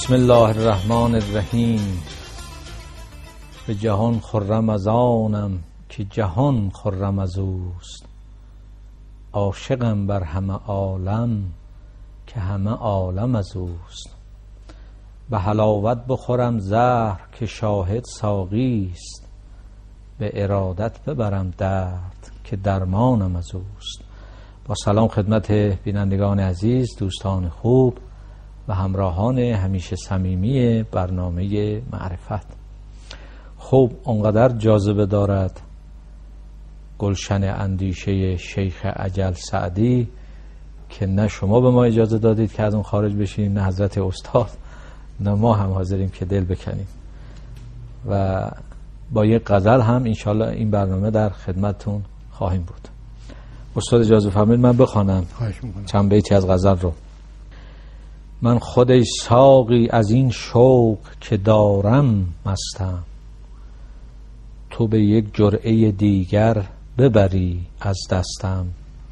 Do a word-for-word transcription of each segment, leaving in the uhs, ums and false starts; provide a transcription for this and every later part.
بسم الله الرحمن الرحیم. به جهان خرم از آنم که جهان خرم از اوست. عاشقم بر همه عالم که همه عالم از اوست. به حلاوت بخورم زهر که شاهد ساقی است. به ارادت ببرم درد که درمانم از اوست. با سلام خدمت بینندگان عزیز، دوستان خوب و همراهان همیشه صمیمی برنامه معرفت. خب اونقدر جاذبه دارد گلشن اندیشه شیخ اجل سعدی که نه شما به ما اجازه دادید که از اون خارج بشیم، نه حضرت استاد، نه ما هم حاضریم که دل بکنیم. و با یک غزل هم انشالله این برنامه در خدمتتون خواهیم بود. استاد اجازه فرمایید من بخوانم چند بیتی از غزل رو. من خود ای ساقی از این شوق که دارم مستم. تو به یک جرعه دیگر ببری از دستم.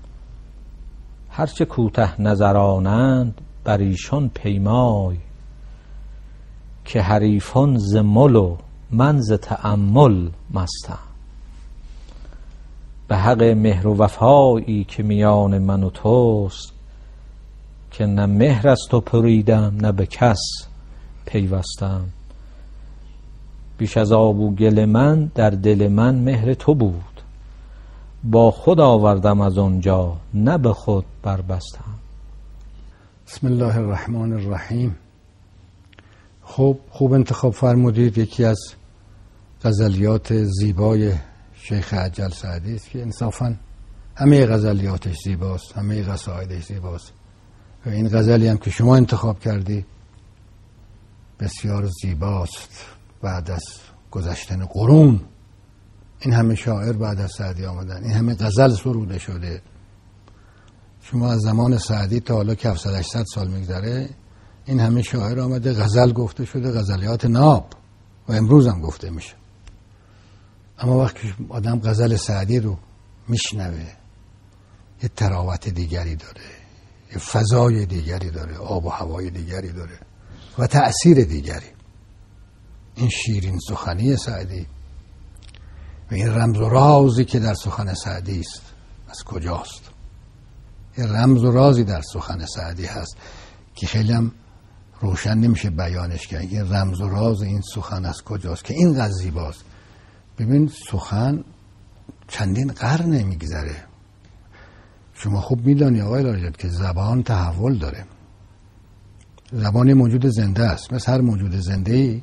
هرچه کوته نظرانند بر ایشان پیمای. که حریفان ز مل و من ز تأمل مستم. به حق مهر و وفایی که میان من و توست. که نه مهر از تو پریدم نه به کس پیوستم. بیش از آب و گل من در دل من مهر تو بود. با خود آوردم از آنجا نه به خود بربستم. بسم الله الرحمن الرحیم. خوب خوب انتخاب فرمودید. یکی از غزلیات زیبای شیخ اجل سعدی است که انصافاً همه غزلیاتش زیباست، همه قصایدش زیباست. و این غزلی هم که شما انتخاب کردی بسیار زیباست. بعد از گذشتن قرون این همه شاعر بعد از سعدی آمدن، این همه غزل سروده شده. شما از زمان سعدی تا حالا که هفتصد هشتصد سال میگذره این همه شاعر آمده، غزل گفته شده، غزلیات ناب، و امروز هم گفته میشه. اما وقتی آدم غزل سعدی رو میشنوه یه تراوت دیگری داره، یه فضای دیگری داره، آب و هوای دیگری داره و تأثیر دیگری. این شیرین سخنی سعدی و این رمز و رازی که در سخن سعدی است از کجاست؟ این رمز و رازی در سخن سعدی هست که خیلی هم روشن نمیشه بیانش کرد. این رمز و راز این سخن از کجاست که این قضیه باست. ببین سخن چندین قرن میگذره. شما خوب میدانی آقای لاریجان که زبان تحول داره. زبان موجود زنده است، مثل هر موجود زنده‌ای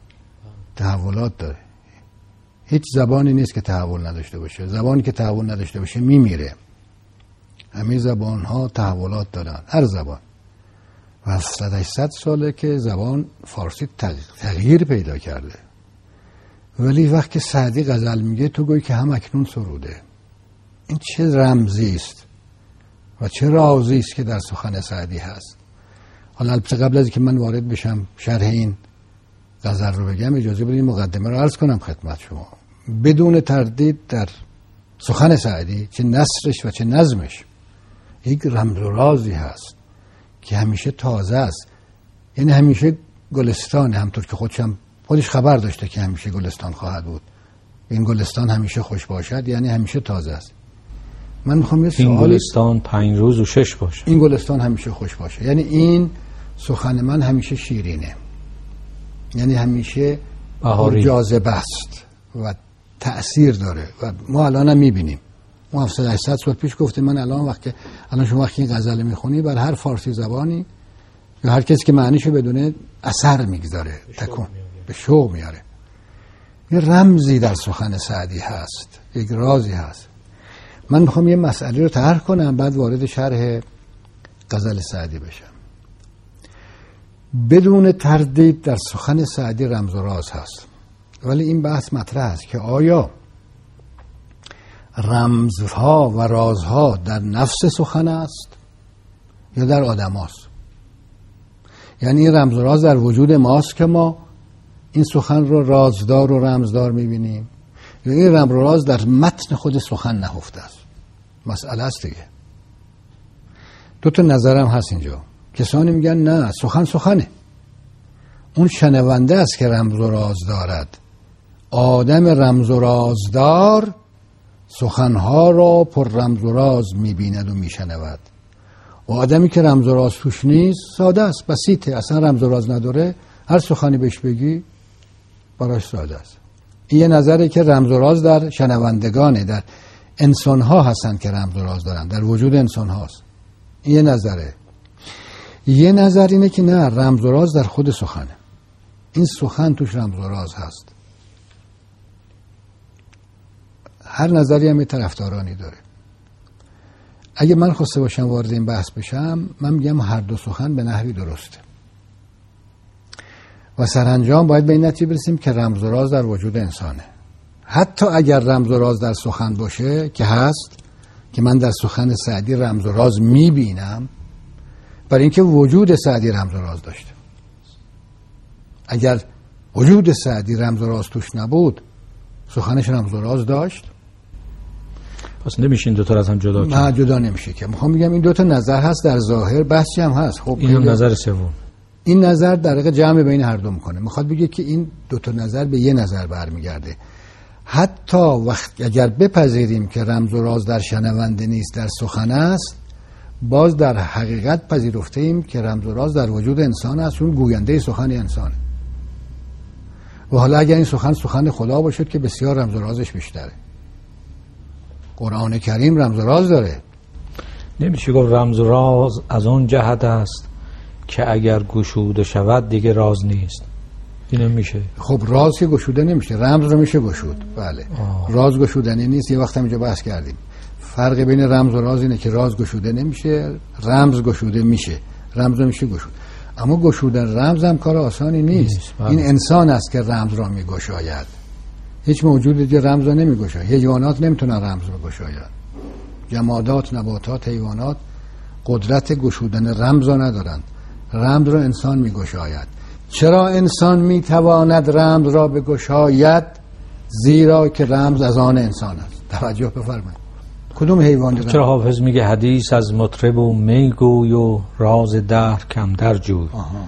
تحولات داره. هیچ زبانی نیست که تحول نداشته باشه. زبانی که تحول نداشته باشه میمیره. همه زبان ها تحولات دارن، هر زبان. و هفتصد هشتصد ساله که زبان فارسی تغییر پیدا کرده. ولی وقتی سعدی غزل میگه تو گویی که هم اکنون سروده. این چه رمزی است و چه رازی است که در سخن سعدی هست. حالا البته قبل از اینکه من وارد بشم شرح این غزل رو بگم اجازه بدید مقدمه رو عرض کنم خدمت شما. بدون تردید در سخن سعدی چه نثرش و چه نظمش یک رمز و رازی هست که همیشه تازه است. یعنی همیشه گلستان، همطور که خودشم خودش خبر داشته که همیشه گلستان خواهد بود. این گلستان همیشه خوش باشد یعنی همیشه تازه است. من میخوام یه سوال، این گلستان پنج روز و شش باشه. این گلستان همیشه خوش باشه یعنی این سخن من همیشه شیرینه، یعنی همیشه جاذبه است و تأثیر داره. و ما الان هم میبینیم، ما هفتصد هشتصد سال پیش گفتیم، من الان وقتی الان شما وقتی این غزل میخونی بر هر فارسی زبانی یا هر کسی که معنیشو بدونه اثر میگذاره، تکون به شوق میاره. یه رمزی در سخن سعدی هست، یک رازی هست. من میخوام یه مسئله رو طرح کنم بعد وارد شرح غزل سعدی بشم. بدون تردید در سخن سعدی رمز و راز هست، ولی این بحث مطرح است که آیا رمزها و رازها در نفس سخن است یا در آدم هاست؟ یعنی این رمز و راز در وجود ماست که ما این سخن رو رازدار و رمزدار میبینیم، یا این رمز و راز در متن خود سخن نهفته است؟ مسئله است دیگه. دو تا نظرم هست اینجا. کسانی میگن نه سخن سخنه، اون شنونده است که رمز و راز دارد. آدم رمز و رازدار سخنها را پر رمز و راز می‌بیند و می‌شنود. و آدمی که رمز و راز توش نیست ساده است، بسیطه، اصلا رمز و راز نداره، هر سخنی بهش بگی براش ساده است. این یه نظره که رمز و راز در شنوندگانه، در انسان‌ها هستند که رمز و راز دارن، در وجود انسان‌هاست. این یه نظره. یه نظر اینه که نه، رمز و راز در خود سخنه. این سخن توش رمز و راز هست. هر نظری هم یه طرفدارانی داره. اگه من خواسته باشم وارد این بحث بشم، من میگم هر دو سخن به نحوی درسته و سرانجام باید به این نتیجه برسیم که رمز و راز در وجود انسانه. حتی اگر رمز و راز در سخن باشه، که هست، که من در سخن سعدی رمز و راز میبینم، برای اینکه وجود سعدی رمز و راز داشته. اگر وجود سعدی رمز و راز توش نبود، سخنش رمز و راز داشت، پس نمیشه این دوتا رو از هم جدا کرد. نه، جدا نمیشه که. میخوام بگم این دوتا نظر هست در ظاهر، بحثی هم هست. خب این هم نظر سوم. این نظر در واقع جمع بین هر دو میکنه. میخواد بگه که این دوتا نظر به یه نظر برمیگرده. حتی وقت اگر بپذیریم که رمز و راز در شنونده نیست، در سخن است، باز در حقیقت پذیرفته ایم که رمز و راز در وجود انسان است، چون گوینده سخن انسانه. و حالا اگر این سخن سخن خدا باشد که بسیار رمز و رازش بیشتره. قرآن کریم رمز و راز داره. نمیشه گفت رمز و راز از اون جهت است که اگر گشوده شود دیگه راز نیست. این میشه. خب راز که گشوده نمیشه، رمز رو میشه گشود. بله. آه. راز گشودنی نیست. یه وقت هم اینجا بحث کردیم. فرق بین رمز و راز اینه که راز گشوده نمیشه، رمز گشوده میشه. رمز رو میشه گشود. اما گشودن رمز هم کار آسانی نیست. نیست. این انسان است که رمز را میگشاید. هیچ موجودی دیگه رمز را نمیگشاید. حیوانات نمیتونن رمز رو گشاید. جمادات، نباتات، حیوانات قدرت گشودن رمز را ندارند. رمز را انسان میگشاید. چرا انسان میتواند رمز را بگشاید؟ زیرا که رمز از آن انسان است. توجه بفرمایید. کدوم حیوان دیدن؟ چرا حافظ میگه حدیث از مطرب و میگوی و راز دهر کم در جوی،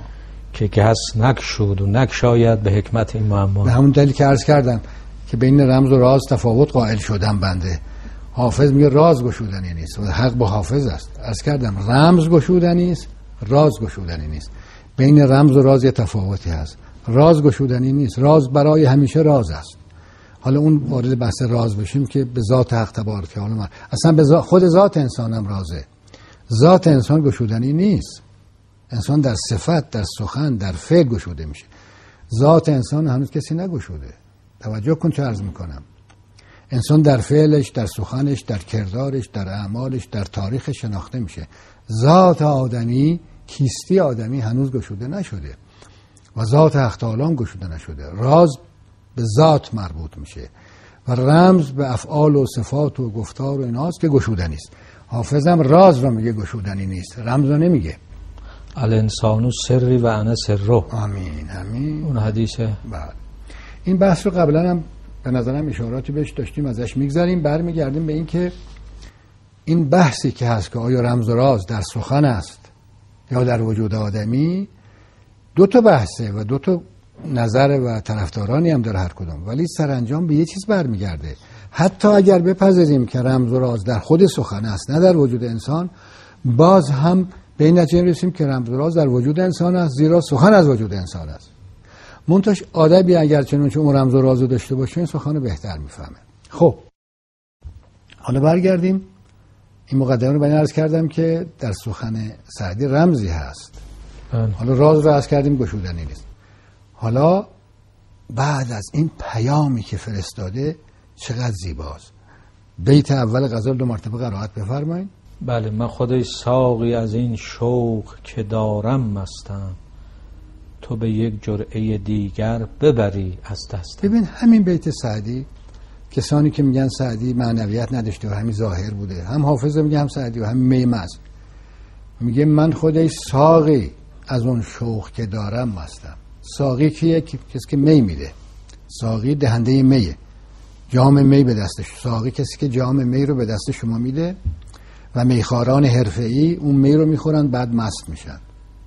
که کس نکشود و نکشاید به حکمت این معما. به همون دلیل که عرض کردم که بین رمز و راز تفاوت قائل شدم بنده. حافظ میگه راز گشودنی نیست و حق با حافظ است. عرض کردم رمز گشودنی است، راز گشودنی نیست. بین رمز و راز یه تفاوتی هست. راز گشودنی نیست، راز برای همیشه راز است. حالا اون وارد بحث راز بشیم که به ذات حق تبارک و تعالی، اصلا به ذات خود ذات انسان هم رازه. ذات انسان گشودنی نیست. انسان در صفت، در سخن، در فعل گشوده میشه. ذات انسان هنوز کسی نگشوده. توجه کن چه عرض میکنم. انسان در فعلش، در سخنش، در کردارش، در اعمالش، در تاریخش شناخته میشه. ذات آدمی، کیستی آدمی هنوز گشوده نشده و ذات حق تعالی هم گشوده نشده. راز به ذات مربوط میشه و رمز به افعال و صفات و گفتار و ایناست که گشودنی است. حافظم راز رو میگه گشودنی نیست، رمز رو نمیگه. الانسانو سری و انا سرو. آمین آمین. اون حدیثه. بله. این بحث رو قبلا هم به نظرم اشاراتی بهش داشتیم، ازش میگذریم، برمیگردیم به این که این بحثی که هست که آیا رمز و راز در سخن است یا در وجود آدمی، دو تا بحثه و دو تا نظر و طرفدارانی هم داره هر کدوم، ولی سرانجام به یه چیز برمیگرده. حتی اگر بپذیریم که رمز و راز در خود سخن است نه در وجود انسان، باز هم به این نتیجه رسیم که رمز و راز در وجود انسان است، زیرا سخن از وجود انسان است. منتش آدمی اگر چنانچه اون رمز و راز رو داشته باشه این سخن رو بهتر میفهمه. خب حالا برگردیم. این مقدمه رو بیان عرض کردم که در سخن سعدی رمزی هست. حالا راز رو عرض کردیم گشودنی نیست. حالا بعد از این پیامی که فرستاده چقدر زیباست. بیت اول غزل دو مرتبه قرائت بفرمایید. بله. من خودی ساقی از این شوق که دارم مستم، تو به یک جرعه دیگر ببری از دستم. ببین همین بیت سعدی، کسانی که میگن سعدی معنویت نداشته و همین ظاهر بوده، هم حافظ میگه هم سعدی و هم میمز، میگه من خودی ساقی از اون شوق که دارم مستم. ساقی کیه؟ کسی که می میده. ساقی دهنده میه، جام می به دستش. ساقی کسی که جام می رو به دست شما میده و میخواران حرفه‌ای اون می رو میخورن بعد مست میشن.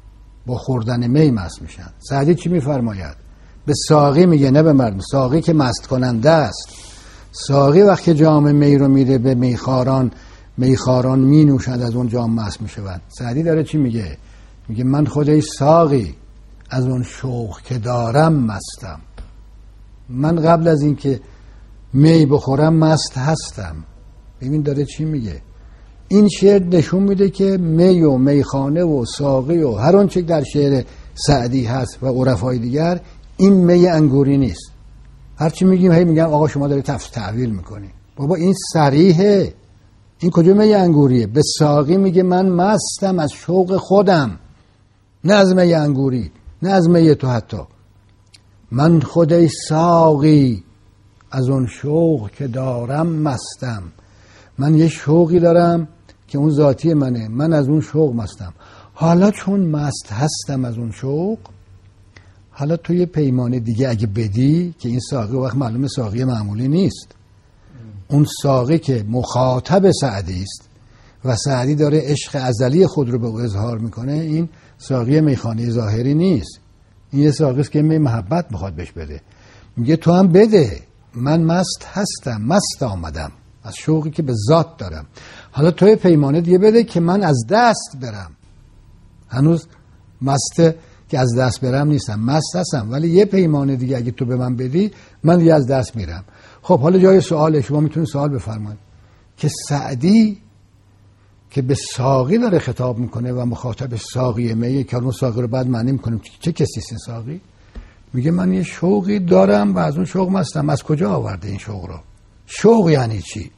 با خوردن می مست میشن. سعدی چی میفرماید؟ به ساقی میگه، نه به مردم. ساقی که مست کننده است. ساقی وقتی جام می رو میده به میخاران، میخاران می نوشند، از اون جام مست میشوند. سعدی داره چی میگه؟ میگه من خودی ساقی از اون شوق که دارم مستم. من قبل از اینکه می بخورم مست هستم. ببین داره چی میگه. این شعر نشون میده که می و میخانه و ساقی و هر آنچه در شعر سعدی هست و عرفای دیگر، این می انگوری نیست. هرچی میگیم هی میگم آقا شما داری تفسیر تعویل میکنی. بابا این صریحه. این کجا می انگوریه؟ به ساقی میگه من مستم از شوق خودم، نه از می انگوری، نه از می تو. حتی من خودی ساقی از اون شوق که دارم مستم. من یه شوقی دارم که اون ذاتی منه، من از اون شوق مستم. حالا چون مست هستم از اون شوق، حالا تو یه پیمانه دیگه اگه بدی، که این ساقی وقت معلومه ساقی معمولی نیست، اون ساقی که مخاطب سعدی است و سعدی داره عشق ازلی خود رو به او اظهار میکنه، این ساقی میخانه ظاهری نیست. این یه ساقی است که می محبت میخواد بهش بده. میگه تو هم بده، من مست هستم، مست آمدم از شوقی که به ذات دارم. حالا توی پیمانه دیگه بده که من از دست برم. هنوز مست که از دست برم نیستم، مست هستم، ولی یه پیمانه دیگه اگه تو به من بدی من دیگه از دست میرم. خب حالا جای سواله، شما میتونید سوال بفرمایید که سعدی که به ساقی داره خطاب میکنه و مخاطب ساقی میه، که اون ساقی رو بعد معنی میکنیم چه کسی است این ساقی، میگه من یه شوقی دارم و از اون شوق مستم. از کجا آورده این شوق رو؟ شوق یعنی چی؟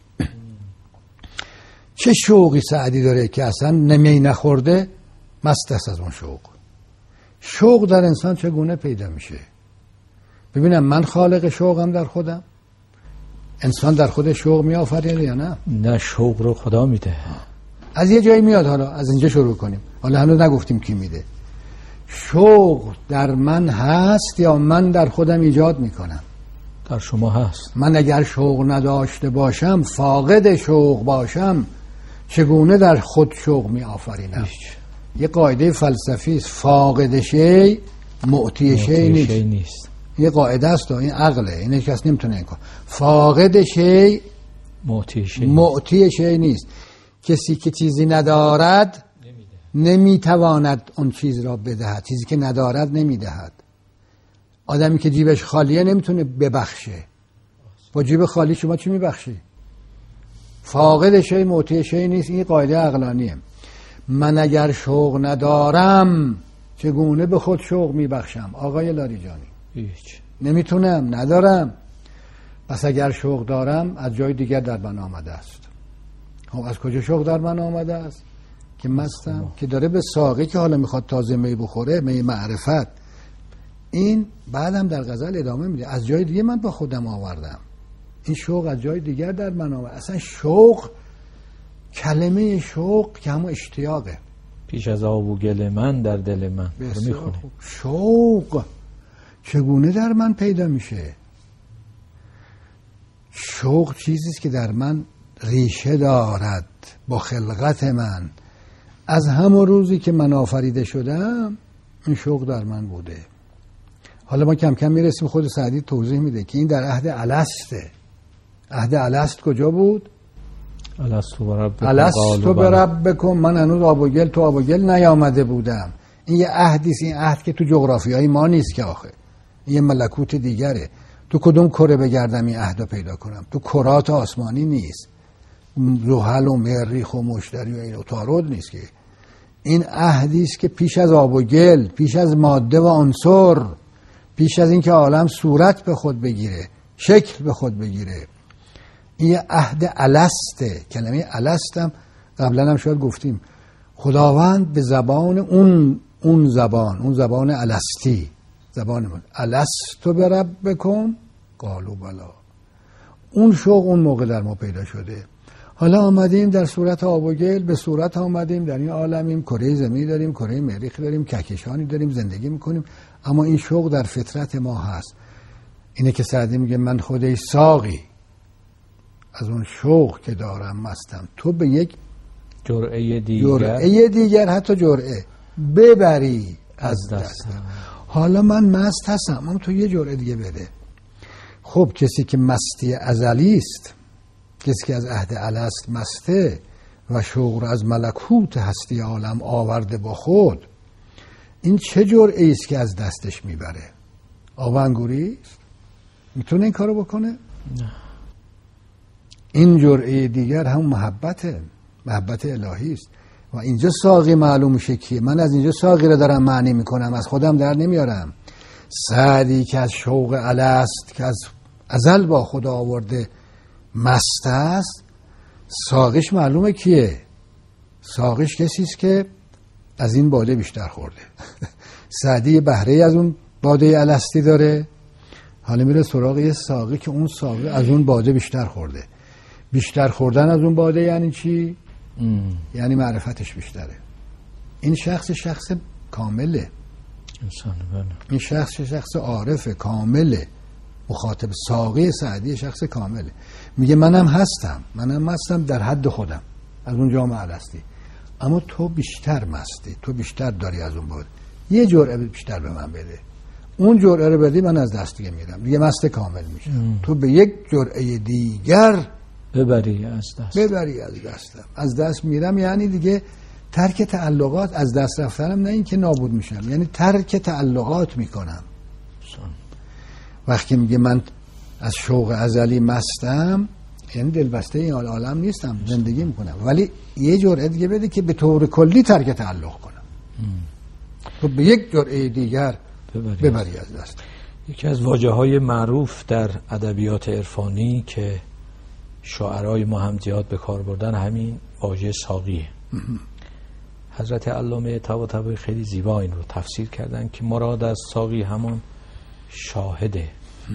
چه شوقی سعدی داره که اصلا نمی نخورده مست است از اون شوق؟ شوق در انسان چگونه پیدا میشه؟ ببینم من خالق شوقم در خودم؟ انسان در خود شوق می آفرینه یا نه؟ نه، شوق رو خدا میده. از یه جایی میاد. حالا از اینجا شروع کنیم. حالا هنوز نگفتیم کی میده. شوق در من هست یا من در خودم ایجاد میکنم؟ در شما هست. من اگر شوق نداشته باشم، فاقد شوق باشم، چگونه در خود شوق می آفرینم؟ یه قاعده فلسفی است، فاقد شی معطی شی نیست. نیست. یه قاعده است، این عقله، این کس نمیتونه این کار. فاقد شی معطی شی معطی شی نیست. کسی که چیزی ندارد نمیتواند اون چیز را بدهد. چیزی که ندارد نمیدهد. آدمی که جیبش خالیه نمیتونه ببخشه. با جیب خالی شما چی میبخشی؟ فاقد شی معطی شی نیست. این قاعده عقلانیه. من اگر شوق ندارم چگونه به خود شوق میبخشم؟ آقای لاریجانی هیچ. نمیتونم، ندارم. پس اگر شوق دارم از جای دیگر در من آمده است. خب از کجا شوق در من آمده است؟ که مستم، که داره به ساقی که حالا میخواد تازه می بخوره، می معرفت. این بعدم در غزل ادامه میده از جای دیگه من با خودم آوردم. این شوق از جای دیگر در من آمده. اصلا شوق، کلمه شوق که همون اشتیاقه. پیش از آب و گل من در دل من. میخونه. شوق چگونه در من پیدا میشه؟ شوق چیزیست که در من ریشه دارد با خلقت من. از همون روزی که من آفریده شدم این شوق در من بوده. حالا ما کم کم میرسیم، خود سعدی توضیح میده که این در عهد السته. عهد الست کجا بود؟ الستو بربکم الستو بربکم. من هنوز آب و گل تو آب و گل نیامده بودم. این یه عهدیست. این عهد که تو جغرافیای ما نیست که آخه، این یه ملکوت دیگره. تو کدوم کره بگردم این عهد رو پیدا کنم؟ تو کرات آسمانی نیست، زحل و مریخ و مشتری و این عطارد نیست که. این عهدیست که پیش از آب و گل، پیش از ماده و عنصر، پیش از اینکه عالم صورت به خود بگیره، شکل به خود بگیره، این یه عهد السته. کلمه الستم قبلا هم شاید گفتیم، خداوند به زبان اون اون زبان اون زبان الستی، زبان من، الستو بربکم قالوا بلا. اون شوق اون موقع در ما پیدا شده. حالا آمدیم در صورت آب و گل، به صورت آمدیم در این عالمیم، کره زمین داریم، کره مریخ داریم، کهکشانی داریم، زندگی میکنیم، اما این شوق در فطرت ما هست. اینه که سعدی میگه من خودی ساقی از اون شوق که دارم مستم. تو به یک جرعه دیگر جرعه دیگر حتی جرعه ببری از دستم. حالا من مست هستم، اما تو یه جرعه دیگه بده. خب کسی که مستی ازلی است، کسی که از عهد الست مسته و شوق را از ملکوت هستی عالم آورده با خود، این چه جرعه است که از دستش میبره؟ آب انگوری است؟ میتونه این کارو بکنه؟ نه. این جرعه دیگر هم محبته، محبت الهی است. و اینجا ساقی معلوم میشه کیه. من از اینجا ساقی رو دارم معنی میکنم، از خودم در نمیارم. سعدی که از شوق الست که از ازل با خدا آورده مست است، ساقیش معلومه کیه. ساقیش کسی است که از این باده بیشتر خورده. سعدی بهره از اون باده الستی داره، حالا میره سراغ یه ساقی که اون ساقی از اون باده بیشتر خورده. بیشتر خوردن از اون باده یعنی چی؟ ام. یعنی معرفتش بیشتره. این شخص شخص کامله، انسان بله. این شخص شخص عارف کامله. مخاطب ساقی سعدی شخص کامله. میگه منم هستم، منم هستم در حد خودم از اون جامعه الستی، اما تو بیشتر مستی، تو بیشتر داری از اون باده، یه جرعه بیشتر به من بده. اون جرعه رو بدی من از دست دیگه میرم، دیگه مست کامل میشم. ام. تو به یک جرعه دیگر ببری از دست، ببری از دستم، از دست میرم. یعنی دیگه ترک تعلقات، از دست رفتنم نه این که نابود میشم، یعنی ترک تعلقات میکنم. وقتی میگه من از شوق ازلی مستم، یعنی دلبسته این عالم نیستم، زندگی میکنم، ولی یه جرعه دیگه بده که به طور کلی ترک تعلق کنم. تو به یک جرعه دیگر ببری, ببری از دست. یکی از واژه‌های معروف در ادبیات عرفانی که شاعرای ما هم زیاد به کار بردن همین واژه ساقیه. حضرت علامه طباطبایی خیلی زیبا این رو تفسیر کردن که مراد از ساقی همون شاهده،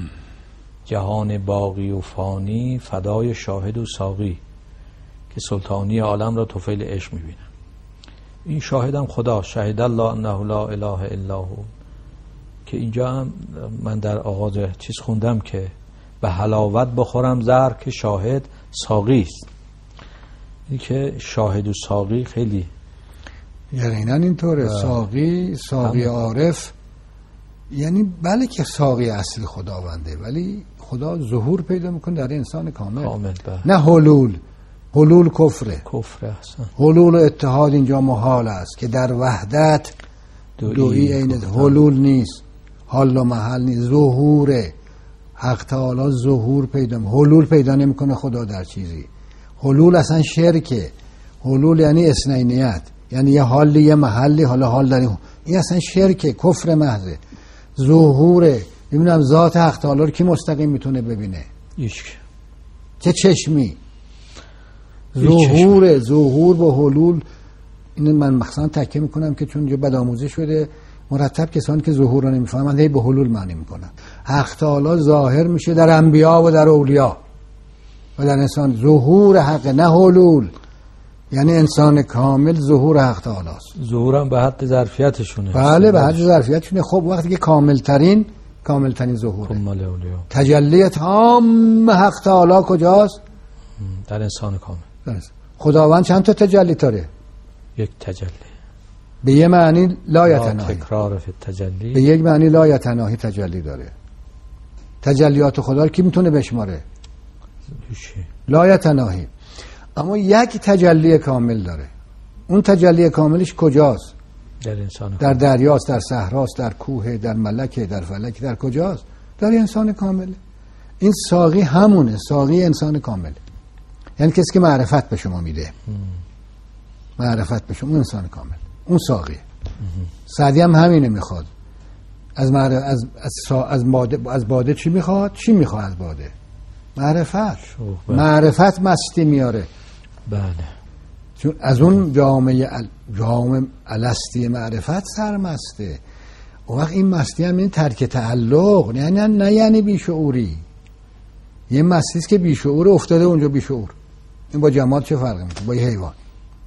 جهان باقی و فانی فدای شاهد و ساقی که سلطانی عالم را طفیل عشق میبینن. این شاهد هم خدا، شهد الله انه لا اله الا هو، که اینجا هم من در آغاز چیز خوندم که به حلاوت بخورم زهر که شاهد ساقی است. این که شاهد و ساقی خیلی یقینا اینطوره. ساقی ساقی عارف، یعنی بله که ساقی اصلی خداونده، ولی خدا ظهور پیدا میکنه در انسان کامل, کامل نه حلول. حلول کفره، کفره اصلا. حلول و اتحاد اینجا محال است که در وحدت دویی عین حلول نیست، حال و محل نیست، ظهوره. حق تعالی ظهور پیدا، حلول پیدا نمیکنه خدا در چیزی. حلول اصلا شرکه. حلول یعنی اثنینیت، یعنی یه حالی یه محلی، حالا حال داریم، این اصلا شرکه، کفر محضه. ظهوره. ببینم ذات حق تعالی رو کی مستقیم میتونه ببینه؟ هیچ. چه چشمی؟ ظهوره. ظهور با حلول این من مخصوصا تکیه میکنم که چون جو بدآموزی شده مرتب کسانی که ظهور رو نمیفهمند هی به حلول معنی میکنن. حق تعالی ظاهر میشه در انبیا و در اولیا و در انسان. ظهور حق، نه حلول. یعنی انسان کامل ظهور حق تعالی است. ظهورم به حد ظرفیتشونه. بله به حد ظرفیتشونه. خب وقتی که کامل ترین کامل ترین ظهوره، تجلی تام حق تعالی کجاست؟ در انسان کامل. درست. خداوند چند تا تجلی داره؟ یک تجلی. به یه معنی لا یتناهی، تکرار فی التجلی. به یک معنی لا یتناهی تجلی داره. تجلیات خدا رو کی میتونه بشماره؟ لا یتناهی. اما یک تجلی کامل داره. اون تجلی کاملش کجاست؟ در انسان. در دریاست، در صحراست، در کوه، در ملکه، در فلک، در کجاست؟ در انسان کامل. این ساقی همونه، ساقی انسان کامل. یعنی کسی که معرفت به شما میده. ام. معرفت به شما، اون انسان کامل، اون ساقی. سعدی هم همینه میخواد. از معرفت از از از باده از باده چی میخواد؟ چی میخواد از باده؟ معرفت. معرفت مستی میاره. بله. چون از اون جامعه ال... جامعه الستی معرفت سرمسته. اون وقت این مستی هم این ترک تعلق، نه نه نه یعنی بیشعوری. یه مستی است که بیشعور افتاده اونجا بیشعور. این با جماعت چه فرقی میکنه؟ با یه حیوان.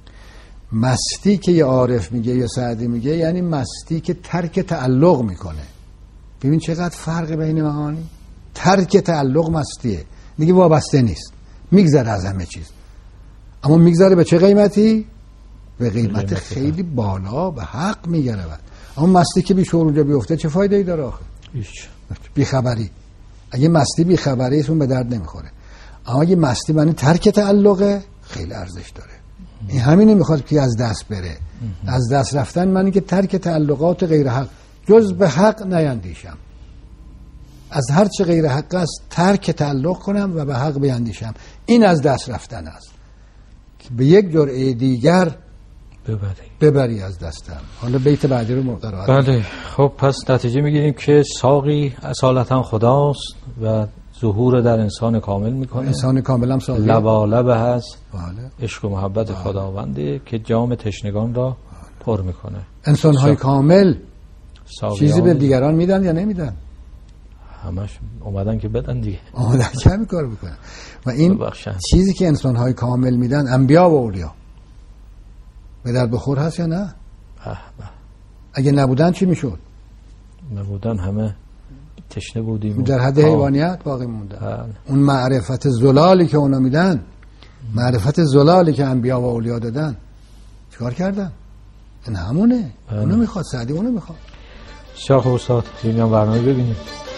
مستی که یه عارف میگه یا سعدی میگه یعنی مستی که ترک تعلق میکنه. ببین چقدر فرق بین معانی. ترک تعلق مستیه، دیگه وابسته نیست، میگذره از همه چیز. اما میگذره به چه قیمتی؟ به قیمت خیلی بالا، به حق میگرود. اون مستی که بیشعور اونجا بیفته چه فایده ای داره آخه؟ هیچ. بیخبری. اگه مستی بیخبری اون به درد نمیخوره. اما اگه مستی معنی ترک تعلقه خیلی ارزش داره. این همینه میخواد که از دست بره. از دست رفتن معنی که ترک تعلقات غیر حق، جز به حق نیندیشم. از هر چه غیر حق است ترک تعلق کنم و به حق بیندیشم. این از دست رفتن است که به یک جرعه دیگر ببری ببری از دستم. حالا بیت بعدی رو قرائت. بله. خب پس نتیجه میگیریم که ساقی اصالتا خداست و ظهور در انسان کامل میکنه. انسان کامل هم ساقی لبالب هست. بله. عشق و محبت بله. خداونده که جام تشنگان را بله. پر میکنه. انسان های سا... کامل چیزی به دی... دیگران میدن یا نمیدن؟ همش اومدن که بدن دیگه. اومدن که همین کار میکنن. و این ببخشن. چیزی که انسان های کامل میدن انبیا و اولیا به در بخور هست یا نه؟ اه بله. اگه نبودن چی میشد؟ نبودن همه تشنه بودیم در حد حیوانیت باقی موندن. بله. اون معرفت زلالی که اونا میدن، معرفت زلالی که انبیا و اولیا دادن، چیکار کردن؟ این همونه. بله. اونو میخواد، سعدی اونو میخواد. شاخ استاد این هم برنامه ببینیم.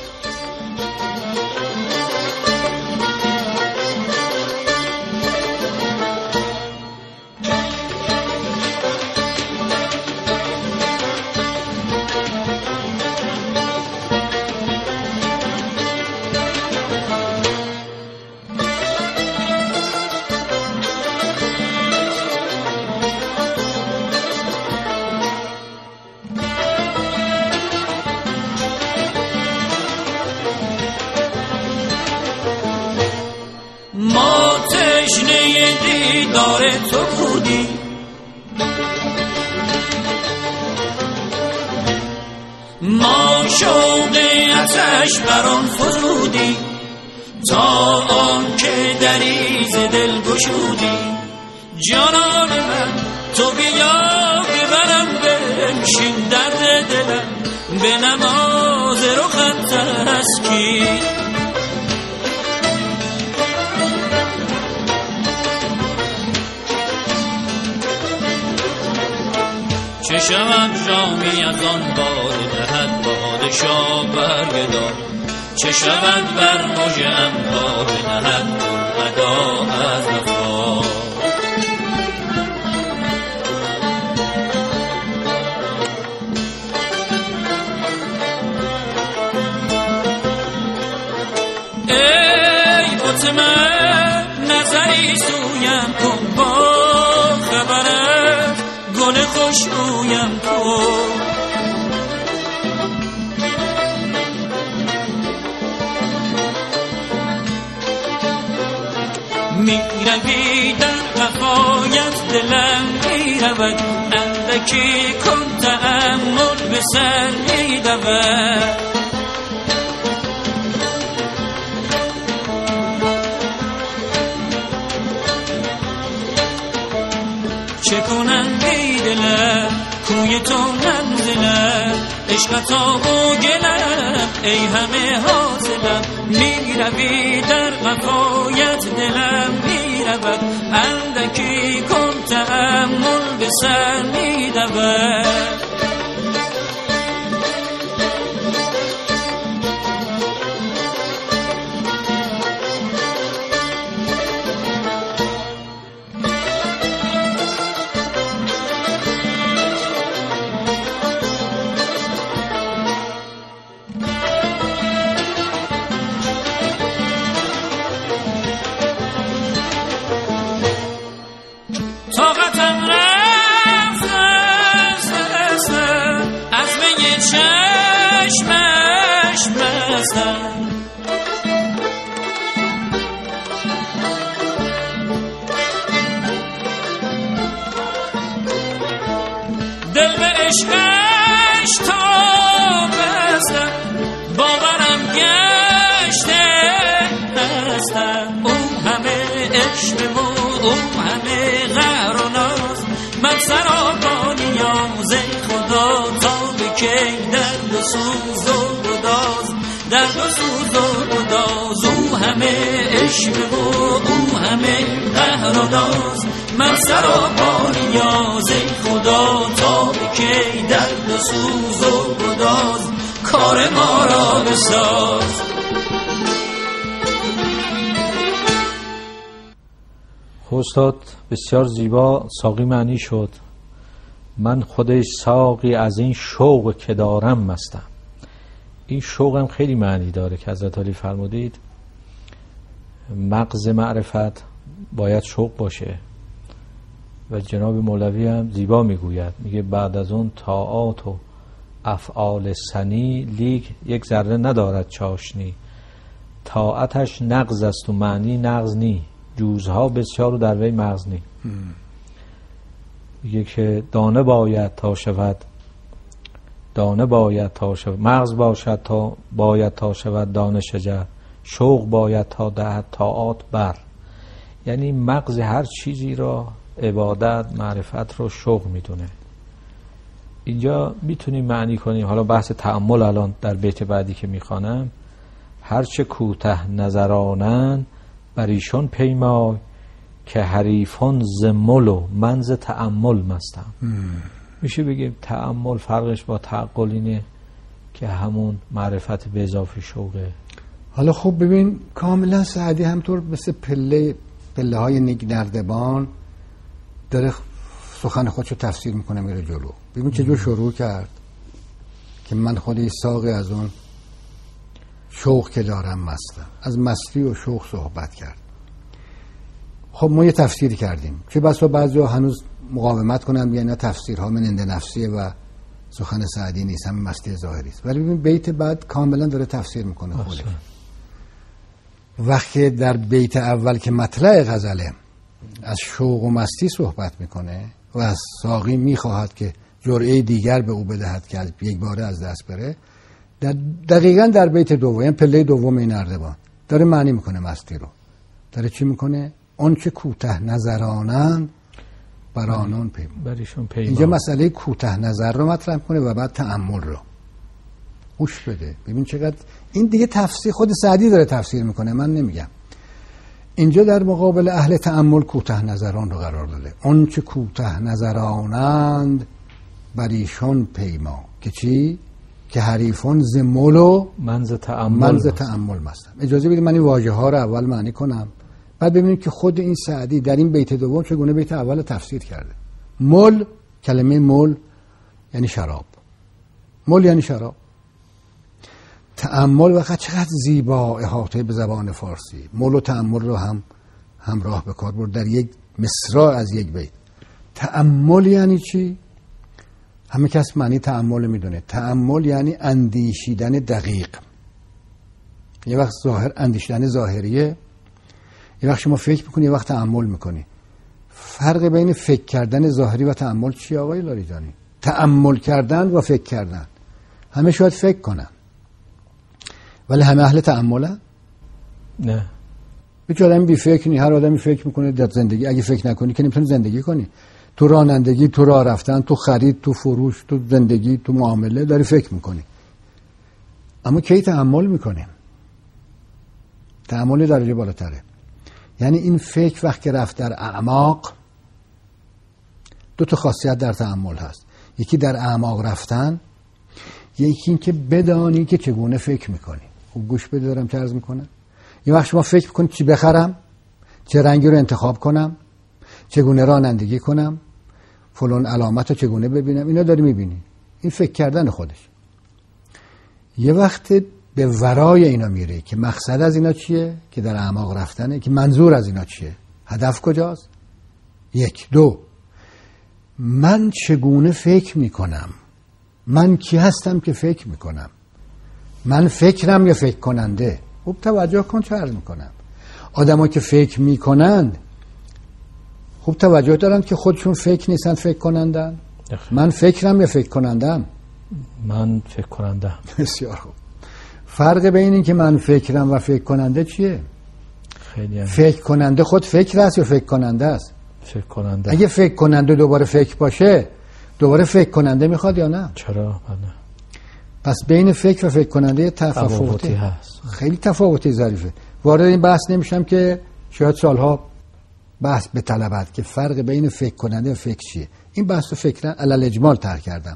ما شوق اتش بران فزودی تا آن که دریز دل گشودی. جانان من تو بیا ببرم بنشین درد دلم به نماز رخت تسکین. چه شود جامی از آن باد دهد پادشاه برگدار، چه شود بر مژه انبار نهد ادا از وفا. ای بت من نظری سویم کن، با خبرت گل خوش رویم کن. می روی در وفایت دلم می رود، اندکی کن تأمل به سر می دود. چه کنم بی دلم کوی تو منزلم، عشقتا و گلم ای همه حاصلم. می روی در وفایت دلم می رود، اندکی کن تأمل به سر می دود. طاقتم رفت از می چشمش بستم، دل به عشقش تا بستم، باورم گشته هستم. او همه عشق و او همه قهر و ناز، من سراپا نیاز خدا تا به کی درد و سوز و گداز، درد و سوز و گداز. او همه عشق و او همه قهر و ناز، من سراپا نیاز خدا تا به کی درد و سوز و گداز کار ما را بساز. استاد بسیار زیبا ساقی معنی شد. من خودش ساقی از این شوق که دارم مستم. این شوقم خیلی معنی داره که حضرت علی فرمودید مغز معرفت باید شوق باشه و جناب مولوی هم زیبا میگوید، میگه بعد از اون طاعات و افعال سنی لیک یک ذره ندارد چاشنی، طاعتش نغز است و معنی نغز نی، جوزها بسیار و در وی مغز نی. میگه که دانه باید تا شود، دانه باید تا شود، مغز باشد تا باید تا شود دانه شجر، شوق باید تا دهد طاعات بر. یعنی مغز هر چیزی را عبادت معرفت رو شوق میدونه. اینجا میتونیم معنی کنیم، حالا بحث تأمل الان در بیت بعدی که میخوانم، هرچه کوته نظرانن بر ایشان پیمای که حریفان زمل و منز تأمل مستم. میشه بگیم تأمل فرقش با تعقل اینه که همون معرفت به اضافه شوقه. حالا خب ببین کاملا سعدی همطور مثل پله پله های نردبان داره سخن خودشو تفسیر میکنه میره جلو. ببین چجور شروع کرد که من خودی ساقی از اون شوق که دارم مستم، از مستی و شوق صحبت کرد. خب ما یه تفسیری کردیم که بس و بعضی ها هنوز مقاومت کنن بیان تفسیرها مننده نفسیه و سخن سعدی نیست، هم مستی ظاهری است. ولی ببین بیت بعد کاملا داره تفسیر میکنه خودش. وقتی در بیت اول که مطلع غزله از شوق و مستی صحبت میکنه و از ساقی میخواهد که جرعه دیگر به او بدهد که از یک باره از دست بره، در دقیقاً در بیت دوم، یعنی پله دوم این نردبان داره معنی میکنه مستی رو. داره چی میکنه؟ اون که کوته نظرانند بر آنان پیمان. اینجا مسئله کوته نظر رو مطرح کنه و بعد تأمل رو گوش بده. ببین چقدر این دیگه تفسیر خود سعدی داره تفسیر میکنه، من نمیگم. اینجا در مقابل اهل تأمل کوته نظران رو قرار داده. اون که کوته نظرانند بر ایشان پیما که چی؟ که حریفان زمل و منز تأمل منز تأمل مستم. اجازه بدید من این واژه ها رو اول معنی کنم، بعد ببینیم که خود این سعدی در این بیت دوم چگونه بیت اول تفسیر کرده. مل، کلمه مل یعنی شراب، مل یعنی شراب. تأمل وقت چقدر زیبا احاطه به زبان فارسی. مل و تأمل رو هم همراه به کار برد در یک مصرع از یک بیت. تأمل یعنی چی؟ همه کس معنی تأمل میدونه. تأمل یعنی اندیشیدن دقیق. یه وقت ظاهر اندیشیدن ظاهریه، یه وقت شما فکر میکنی، یه وقت تأمل میکنی. فرق بین فکر کردن ظاهری و تأمل چیه آقای لاریجانی؟ تأمل کردن و فکر کردن. همه شاید فکر کنن ولی همه اهل تأملن؟ نه. هیچ آدمی بی فکر نیست. هر آدمی فکر میکنه در زندگی. اگه فکر نکنی که نمیتونی زندگی کنی. تو رانندگی، تو راه رفتن، تو خرید، تو فروش، تو زندگی، تو معامله داری فکر میکنی. اما کی تأمل میکنیم؟ تأمل درجه بالاتره. یعنی این فکر وقتی رفت در اعماق، دو تا خاصیت در تأمل هست. یکی در اعماق رفتن، یکی این که بدانی که چگونه فکر میکنی. خوب گوش بده دارم چه عرض میکنم. یه وقت شما فکر میکنی چی بخرم، چه رنگی رو انتخاب کنم، چگونه رانندگی کنم، فلان علامت رو چگونه ببینم، اینا داری میبینی. این فکر کردن خودش. یه وقت به ورای اینا میره که مقصد از اینا چیه، که در اعماق رفتنه، که منظور از اینا چیه، هدف کجاست. یک. دو، من چگونه فکر میکنم، من کی هستم که فکر میکنم، من فکرم یا فکر کننده. خوب توجه کن چه عرض میکنم. آدم ها که فکر میکنند خوب توجه دارند که خودشون فکر نیستن، فکر کنندن. من فکرم یا فکر کنندم؟ من فکر کنندم. بسیار خوب. فرق بین این که من فکرم و فکر کننده چیه؟ خیلی هم. فکر کننده خود فکر است یا فکر کننده است؟ فکر کننده. اگه فکر کننده دوباره فکر باشه، دوباره فکر کننده میخواد یا نه؟ چرا؟ نه. پس بین فکر و فکر کننده تفاوتی هست. خیلی تفاوتی ظریفه. وارد این بحث نمیشم که شاید سالها بحث بطلبد که فرق بین فکر کننده و فکر چیه. این بحث رو فکرن علل اجمال طرح کردم.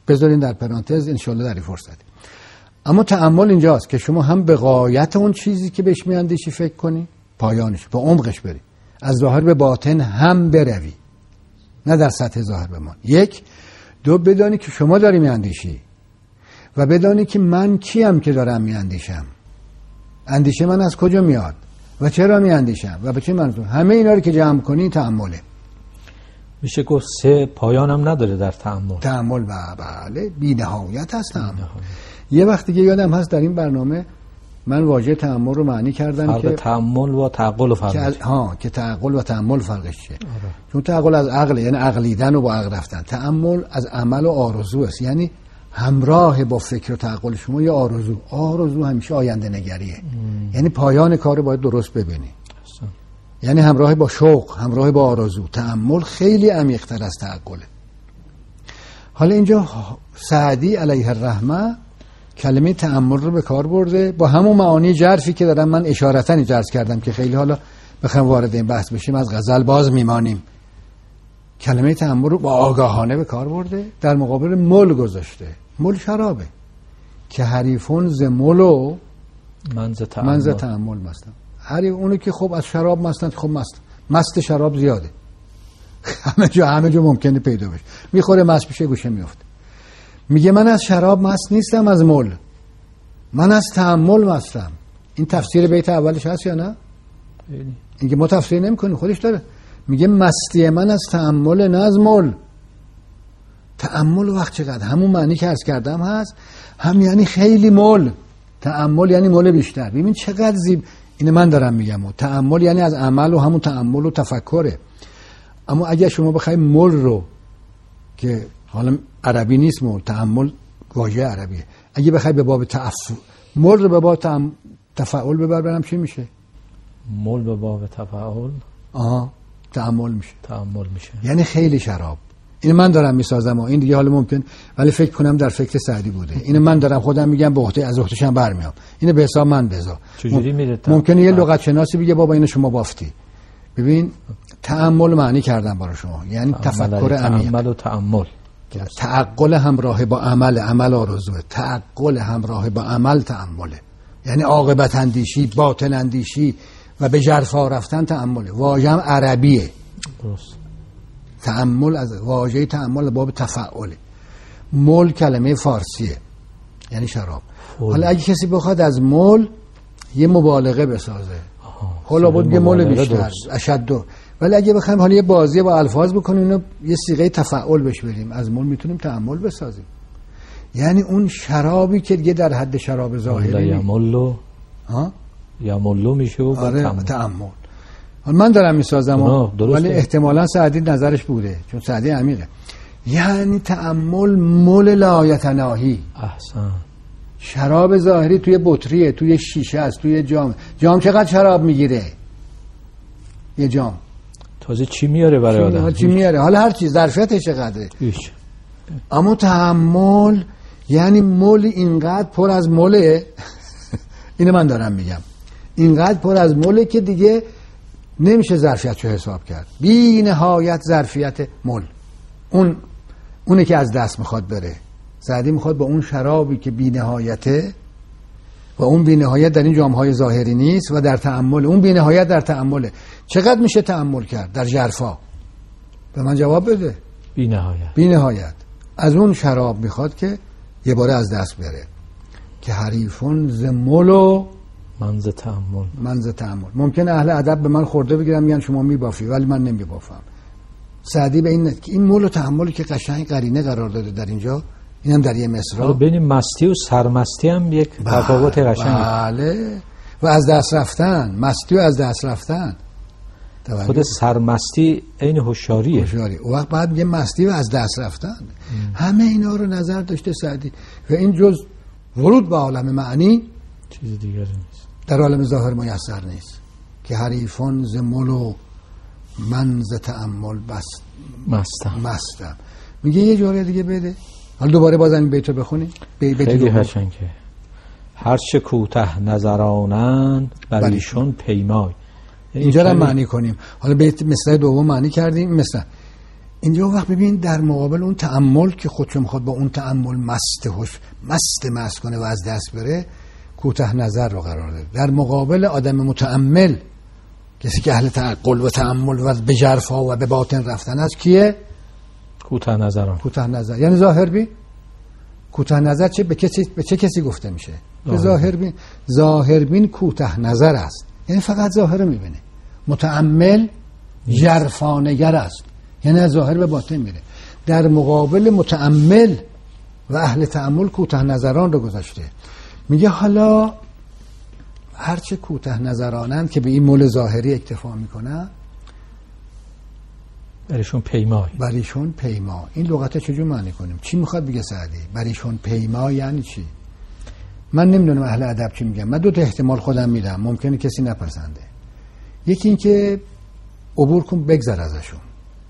بذارین در پرانتز انشالله در این فرصت. اما تأمل اینجاست که شما هم به غایت اون چیزی که بهش میاندیشی فکر کنی، پایانش، به عمقش بری، از ظاهر به باطن هم بروی، نه در سطح ظاهر بمان. یک. دو، بدانی که شما داری میاندیشی و بدانی که من کیم که دارم میاندیشم، اندیشه من از کجا میاد و چرا میاندیشم و به چه منظور. همه اینا رو که جمع کنی تأمله. میشه گفت سه پایانم نداره در تأمل. تأمل و بله بی نهایت هست تأمل. یه وقت دیگه یادم هست در این برنامه من واژه تأمل رو معنی کردم فرق که تأمل و تعقل و فرقش که ها که تعقل و تأمل فرقش چیه. آره. چون تعقل از عقل، یعنی عقلیدن و با عقل رفتن. تأمل از عمل و آرزو است، یعنی همراه با فکر و تعقل شما یه آرزو. آرزو همیشه آینده نگریه. ام. یعنی پایان کار رو باید درست ببینی. اصلا. یعنی همراه با شوق، همراه با آرزو. تأمل خیلی عمیق‌تر از تعقله. حالا اینجا سعدی علیه الرحمه کلمه تأمل رو به کار برده با همون معانی جرفی که دارم من اشارتاً جرف کردم که خیلی حالا بخوام وارد این بحث بشیم از غزل باز میمانیم. کلمه تأمل رو با آگاهانه به کار برده، در مقابل مل گذاشته. مل شرابه که حریفون ز ملو من ز تأمل من ز تأمل مستم. حریف اونو که خب از شراب مستن، خب مست مست شراب زیاده، همه جا همه جا ممکنه پیدا بشه، میخوره مست بشه گوشه میفته. میگه من از شراب مست نیستم، از مل، من از تأمل مستم. این تفسیر بیت اولش هست یا نه؟ اینکه ما تفسیر نمی‌کنیم، خودش داره. میگه مستی من از تأمل نه از مل. تأمل وقت چقدر همون معنی که عرض کردم هست، هم یعنی خیلی مل. تأمل یعنی مل بیشتر. ببین چقدر زیب، اینو من دارم میگم. و تأمل یعنی از عمل و همون تأمل و تفکره. اما اگه شما بخوای مل رو که حالا عربی نیست، مل تأمل واژه عربیه، اگه بخوای به باب تعفل مل رو به باب تأم... تفاعل ببر برم چی میشه؟ مل به باب تفاعل آها تأمل میشه. تأمل میشه یعنی خیلی شراب. این من دارم میسازم و این دیگه حالا ممکن ولی فکر کنم در فکر سعدی بوده. اینو من دارم خودم میگم به عهده از عهدهشم برمیام. اینو به حساب من بذار. چجوری میره؟ ممکنه یه لغت شناسی بگه بابا اینو شما بافتی. ببین تأمل معنی کردم برای شما، یعنی تفکر عمیق. تأمل و تأمل. تعقل همراه با عمل، عمل آرزوه. تعقل همراه با عمل تأمله. یعنی عاقبت اندیشی، باطن اندیشی و به جرفا رفتن تأمله. واژه هم عربیه. درست. تأمل از واژه تأمل باب تفاعله. مل کلمه فارسیه، یعنی شراب. فول. حالا اگه کسی بخواد از مل یه مبالغه بسازه، حالا بود یه مل بیشتر اشد، ولی اگه بخوایم حالا یه بازی با الفاظ بکنیم اینو یه صیغه تفاعل بهش بدیم، از مل میتونیم تأمل بسازیم. یعنی اون شرابی که دیگه در حد شراب ظاهری یملو ها یملو میشه و آره تأمل. من دارم میسازم ولی احتمالاً سعدی نظرش بوده، چون سعدی عمیقه. یعنی تأمل مل لایتناهی. احسن. شراب ظاهری توی بطریه، توی شیشه است، توی جام. جام چقدر شراب میگیره؟ یه جام تازه چی میاره برای آدم؟ چی میاره؟ حالا هر چیز ظرفیتش چقدره؟ هیچ. اما تأمل یعنی مل اینقدر پر از مله اینو من دارم میگم، اینقدر پر از مله که دیگه نمیشه ظرفیتشو حساب کرد. بی نهایت ظرفیت مل. اون اونه که از دست میخواد بره. سعدی میخواد با اون شرابی که بی نهایته و اون بی نهایت در این جامهای ظاهری نیست و در تأمل، اون بی نهایت در تأمله. چقدر میشه تأمل کرد در جرفا؟ به من جواب بده. بی نهایت. بی نهایت. از اون شراب میخواد که یه باره از دست بره، که حریفون ز ملو من ز تأمل. من ز تأمل. ممکن اهل ادب به من خورده بگیرن میگن شما میبافی، ولی من نمیبافم. سعدی به این که این مول و تحملی که قشنگ قرینه قرار داده در اینجا، اینم در یه مصرع. ببین مستی و سرمستی هم یک تفاوت قشنگه. بله. و از دست رفتن، مستی و از دست رفتن. خود سرمستی عین هوشیاریه. هوشیاری. و وقت بعد یه مستی و از دست رفتن. ام. همه اینا رو نظر داشته سعدی و این جز ورود به عالم معنی چیز دیگری نیست. در عالم ظاهر میسر نیست. که حریفان ز ملو من ز تأمل بس مستم. مستم. میگه یه جوری دیگه بده. حالا دوباره بازم این بیتو بخونی. بیت خیلی قشنگه. هر چه کوته نظرانند بر ایشون پیمای. اینجا رو معنی کنیم. حالا بیت مثل دوم معنی کردیم. مثلا اینجا وقت ببین در مقابل اون تأمل که خودشو میخواد با اون تأمل مست هوش مست مست کنه و از دست بره، کوتاه نظر رو قرار داده. در مقابل آدم متأمل، کسی که اهل تعقل و تأمل و به ژرفا و به باطن رفتن است، کیه؟ کوتاه نظران. کوتاه نظر یعنی ظاهر بین. کوتاه نظر چه به کسی به چه کسی گفته میشه؟ به ظاهر بین. ظاهر بین کوتاه نظر است، یعنی فقط ظاهر رو میبینه. متأمل ژرفانگر است، یعنی از ظاهر به باطن میره. در مقابل متأمل و اهل تأمل کوتاه نظران رو گذاشته. میگه حالا هرچه کوتاه نظرانند که به این مول ظاهری اکتفا میکنن، بریشون پیمای. بریشون پیما. این لغت چجور معنی کنیم؟ چی میخواد بگه سعدی؟ بریشون پیما یعنی چی؟ من نمیدونم اهل ادب چی میگم. من دو تا احتمال خودم میدم، ممکنه کسی نپسنده. یکی این که عبور کن بگذر ازشون.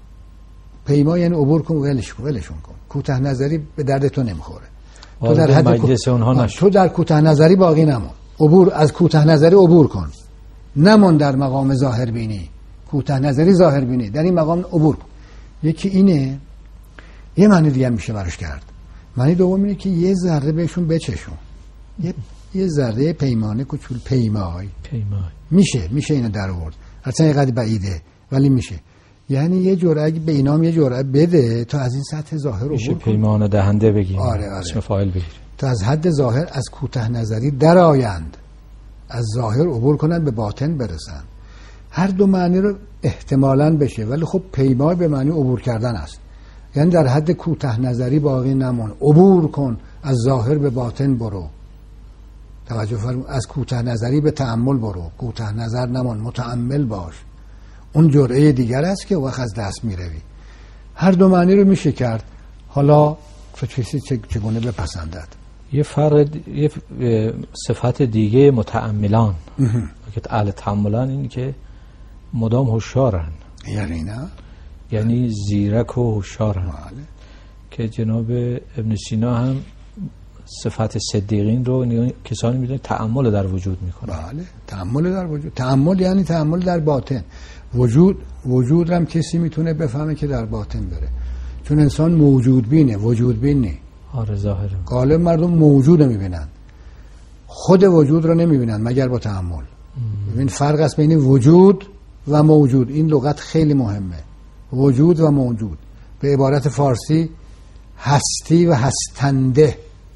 پیما یعنی عبور کن ولش کن ولشون کن. کوتاه نظری به درد تو نمیخوره. تو در حد مجلس اونها نشو. تو در کوتاه نظری باقی نمون. عبور از کوتاه نظری عبور کن. نمون در مقام ظاهر بینی. کوتاه نظری ظاهر بینی، در این مقام عبور کن. یکی اینه. یه معنی دیگه میشه براش کرد. معنی دوم اینه که یه ذره بهشون بچشون. یه یه ذره پیمانه کوچول پیمای. پیمای. میشه میشه اینو در آورد. اصلا اینقدر بعیده ولی میشه. یعنی یه جرعه اگه به اینام یه جرعه بده تا از این سطح ظاهر عبور میشه پیمانه دهنده بگیم. آره آره. اسم فاعل بگیر. تا از حد ظاهر از کوتاه نظری در آیند، از ظاهر عبور کنن به باطن برسن. هر دو معنی رو احتمالاً بشه، ولی خب پیمای به معنی عبور کردن است. یعنی در حد کوتاه نظری باقی نمون، عبور کن، از ظاهر به باطن برو. توجه فرمون. از کوتاه نظری به تأمل برو، کوتاه نظر نمون، متأمل باش. اون جرعه دیگر است که وقت از دست میروی. هر دو معنی رو میشه کرد. حالا کسی چگونه بپسندد. یه فرق، یه صفت دیگه متأملان که اهل تأملان این که مدام هوشیارن. یعنی نه؟ یعنی زیرک و هوشیارن. بله. که جناب ابن سینا هم صفت صدیقین رو کسانی میدونن تأمل در وجود میکنن. بله، تأمل در وجود. تأمل یعنی تأمل در باطن. وجود وجود هم کسی میتونه بفهمه که در باطن بره، چون انسان موجود بینه، وجود بین نی. آره ظاهره. غالب مردم موجود رو میبینن، خود وجود رو نمیبینن مگر با تأمل. ببین فرق است بین وجود و موجود. این لغت خیلی مهمه. وجود و موجود. به عبارت فارسی هستی و هستنده.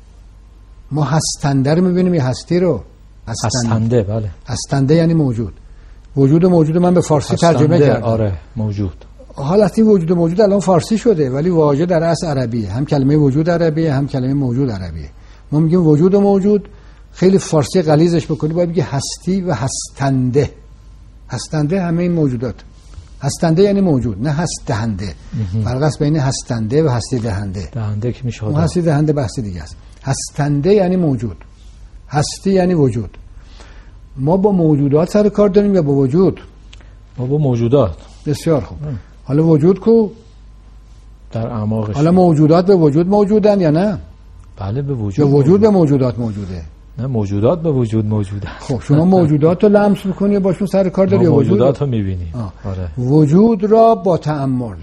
ما هستنده رو میبینیم یا هستی رو؟ هستنده. هستنده بله. هستنده یعنی موجود. وجود و موجود من به فارسی ترجمه کردم. آره موجود. حالتی وجود و موجود الان فارسی شده، ولی واژه در اصل عربیه. هم کلمه وجود عربیه، هم کلمه موجود عربیه. ما میگیم وجود و موجود. خیلی فارسی غلیظش بکنی باید بگی هستی و هستنده. هستنده همه این موجودات. هستنده یعنی موجود، نه هست دهنده. فرق است بین هستنده و هستی دهنده. دهنده که میشه اون هستی دهنده بحث دیگه است. هستنده یعنی موجود، هستی یعنی وجود. ما با موجودات سر کار داریم یا با وجود؟ ما با موجودات. بسیار خوب. حالا وجود کو؟ در اعماقش. حالا موجودات به وجود موجودن یا نه؟ بله به وجود. یا وجود به موجودات موجوده؟ نه موجودات به وجود موجودن. خب شما موجودات رو لمس می‌کنی باشون سر کار داری یا وجود؟ موجودات رو می‌بینی. آره. وجود را با تأمل.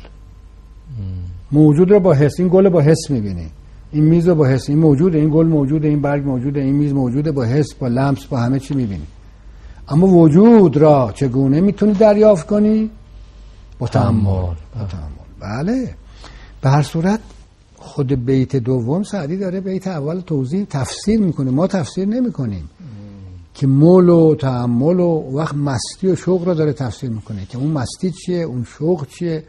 موجود را با حس. این گل با حس می‌بینی. این میز رو با حس. این موجوده، این گل موجوده، این برگ موجوده، این میز موجوده، با حس، با لمس، با همه چی می‌بینی. اما وجود را چگونه می‌تونی دریافت کنی؟ با تأمل. با تأمل. بله. به هر صورت خود بیت دوم سعدی داره بیت اول توضیح تفسیر میکنه، ما تفسیر نمیکنیم. که مول و تأمل و وقت مستی و شوق را داره تفسیر میکنه که اون مستی چیه، اون شوق چیه.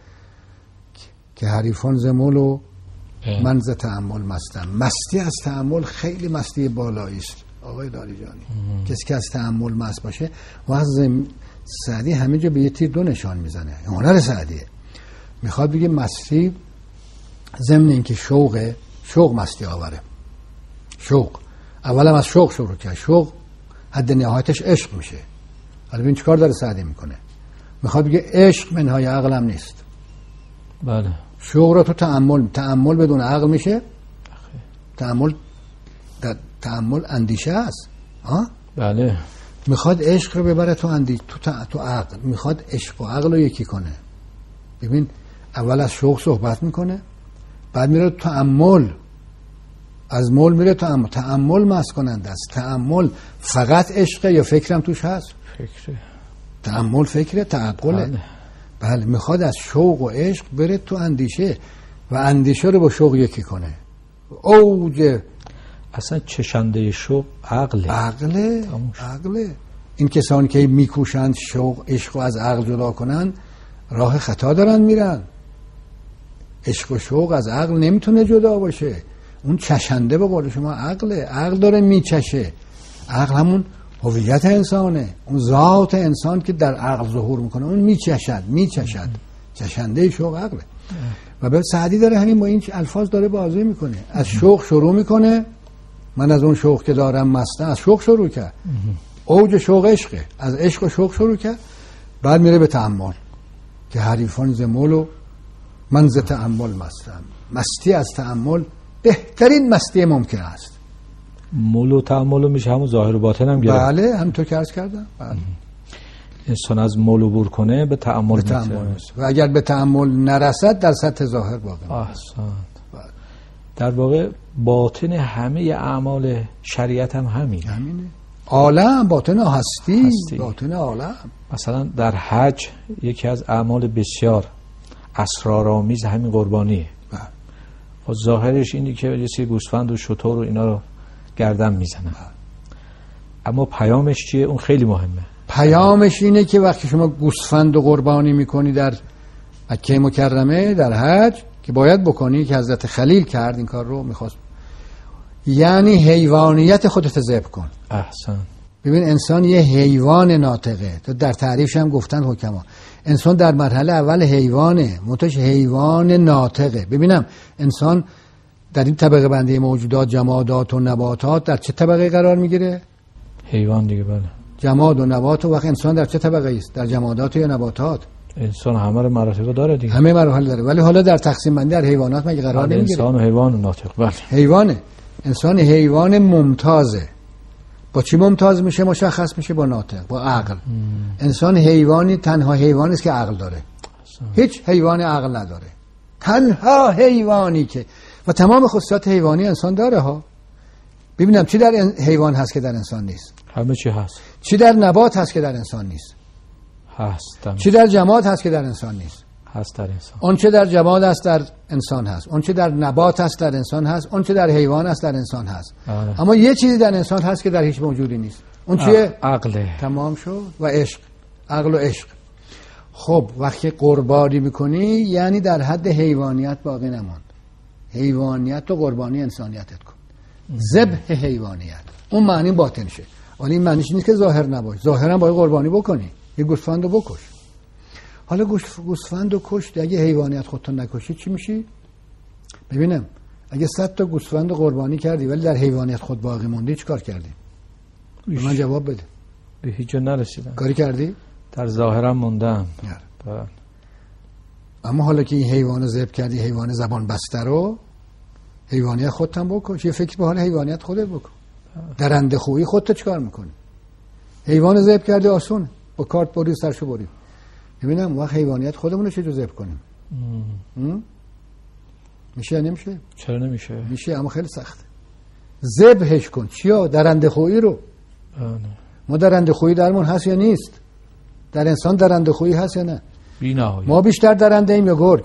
که حریفان ز مول و من ز تأمل مستم. مستی از تأمل خیلی مستی بالایی است آقای داریجانی. کسی که از تأمل مست باشه وقت سعدی همه جا به یه تیر دو نشان میزنه. هنر سعدیه. میخواد بگه مستی ضمن اینکه شوق شوق مستی آوره. شوق اولم از شوق شروع کرد. شوق حد نهایتش عشق میشه. حالا ببین چیکار داره سعدی میکنه. میخواد بگه عشق منهای عقلم نیست. بله. شوق رو تو تأمل، تأمل بدون عقل میشه. تأمل در تأمل اندیشه است. ها؟ بله. میخواد عشق رو ببره تو اندیشه، تو تا... تو عقل. میخواد عشق و عقل رو یکی کنه. ببین اول از شوق صحبت میکنه، بعد میره تأمل، از مول میره تأمل. تأمل مست کننده است. تأمل فقط عشقه یا فکرم توش هست؟ فکره. تأمل فکره، تعقله. بله. بله میخواد از شوق و عشق بره تو اندیشه و اندیشه رو با شوق یکی کنه. اوج اصلا چشنده شوق عقله. عقله عقله. این کسانی که میکوشند شوق عشق رو از عقل جدا کنن راه خطا دارن میرن. عشق و شوق از عقل نمیتونه جدا باشه. اون چشنده به قول شما عقله. عقل داره میچشه. عقل همون هویت انسانه، اون ذات انسان که در عقل ظهور میکنه، اون میچشد میچشد چشنده شوق عقله. و به سعدی داره همین با این الفاظ داره بازی میکنه. از شوق شروع میکنه، من از اون شوق که دارم مستم. از شوق شروع کرد، اوج شوق عشقه، از عشق و شوق شروع کرد، بعد میره به تأمل که حریفان ز مول من ز تأمل مستم. مستی از تأمل بهترین مستی ممکن است. مول و تأمل میشه همون ظاهر و باطن هم گرفت. بله همونطور که عرض کردم. بله. انسان از مول عبور کنه به تأمل میرسه و اگر به تأمل نرسد در سطح ظاهر باقی میمونه. احسنت. در واقع باطن همه اعمال شریعت هم همین همینه. عالم باطن هستی, هستی. باطن عالم. مثلا در حج یکی از اعمال بسیار اسرارآمیز همین قربانیه. بله. و ظاهرش اینی که یه سری گوسفند و شتر و اینا رو گردن میزنن. بله. اما پیامش چیه؟ اون خیلی مهمه. پیامش اینه که وقتی شما گوسفند و قربانی میکنی در مکه مکرمه در حج که باید بکنی، که حضرت خلیل کرد این کار رو، میخواست، یعنی حیوانیت خودت ذبح کن. احسن. ببین انسان یه حیوان ناطقه. تو در تعریفش هم گفتن حکما انسان در مرحله اول حیوانه، منتش حیوان ناطقه. ببینم انسان در این طبقه بندی موجودات، جمادات و نباتات در چه طبقه قرار میگیره؟ حیوان دیگه. بله. جماد و نبات. و وقت انسان در چه طبقه است؟ در جمادات یا نباتات؟ انسان همه رو مراتب داره دیگه. همه مراحل داره، ولی حالا در تقسیم بندی در حیوانات مگه قرار نمیگیره؟ انسان و حیوان و ناطق. بله. حیوانه. انسان حیوان ممتازه. با چی ممتاز میشه؟ مشخص میشه با ناطق، با عقل. ام. انسان حیوانی، تنها حیوانی است که عقل داره. اصلا. هیچ حیوان عقل نداره. تنها حیوانی که و تمام خصوصیات حیوانی انسان داره ها. ببینم چی در حیوان هست که در انسان نیست؟ همه چی هست. چی در نبات هست که در انسان نیست؟ هست. چی در جماد هست که در انسان نیست؟ هست در انسان. اون چه در جماد است در انسان هست، اون چه در نبات هست در انسان هست، اون چه در حیوان است در انسان هست. آه. اما یه چیزی در انسان هست که در هیچ موجودی نیست. اون چیه؟ عقله. تمام شد. و عشق. عقل و عشق. خب وقتی قربانی میکنی یعنی در حد حیوانیت باقی نماند. حیوانیت و قربانی انسانیتت کن. ذبح حیوانیت. اون معنی باطنشه. ولی این معنیش نیست که ظاهر نباش. ظاهرا باید قربانی بکنی. یه گوسفند رو بکش. حالا گوسفند رو کشت، اگه حیوانیت خودتو نکشی چی میشی؟ ببینم اگه صد تا گوسفند قربانی کردی ولی در حیوانیت خود باقی موندی چیکار کردی؟ به من جواب بده. به هیچ جا نرسیدم. کاری کردی؟ در ظاهرم موندم. بله. اما حالا که این حیوانو ذبح کردی، حیوان زبان بسته رو، حیوانیت خودت هم بکش. یه فکر به حال حیوانیت خودت بکن. درنده خویی خودت چیکار میکنی؟ حیوان ذبح کردی آسونه، با کارت بری سرشو بری. ببینم وقت حیوانیت خودمون رو چجور ذبح کنیم؟ میشه یا نمیشه؟ چرا نمیشه؟ میشه اما خیلی سخته. ذبحش کن. چیا؟ درنده خویی رو. آه ما درنده خویی درمون هست یا نیست؟ در انسان درنده خویی هست یا نه؟ بی‌نهایت. ما بیشتر درنده ایم یا گرگ؟